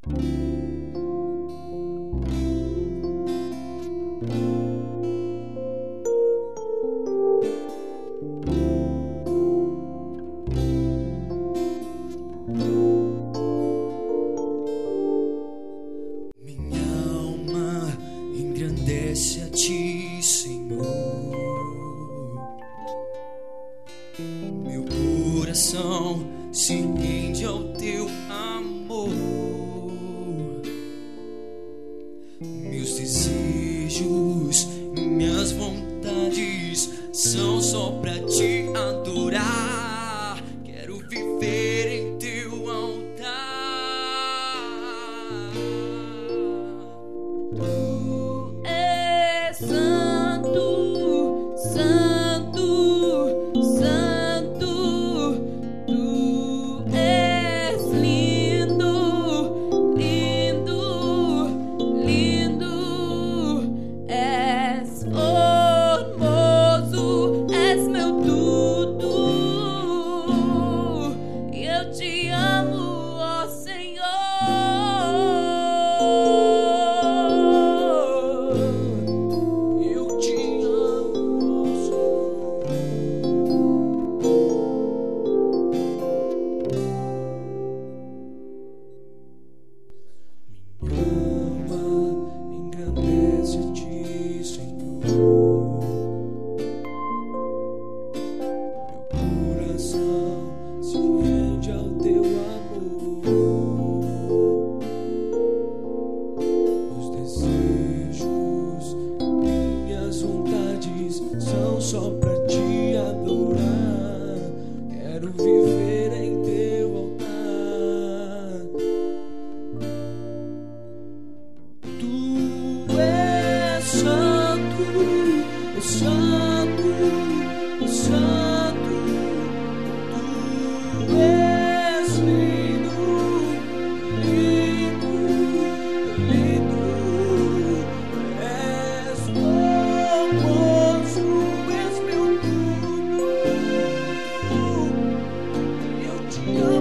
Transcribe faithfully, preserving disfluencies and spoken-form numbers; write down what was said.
Engrandece a ti, Senhor. Meu coração se rende ao teu amor. Meus desejos, minhas vontades são só pra te adorar. Quero viver em teu altar. Santo, Santo, Santo, Tu és lindo, lindo, lindo, és formoso, és meu tudo, e eu te amo, ó Senhor. Engrandece a ti, Senhor. Meu coração se rende ao teu amor. Meus desejos, minhas vontades são só pra te adorar. Quero viver em teu altar. Tu és santo, santo, santo. Tu és lindo, lindo, lindo. És formoso, és meu tudo. Eu te amo.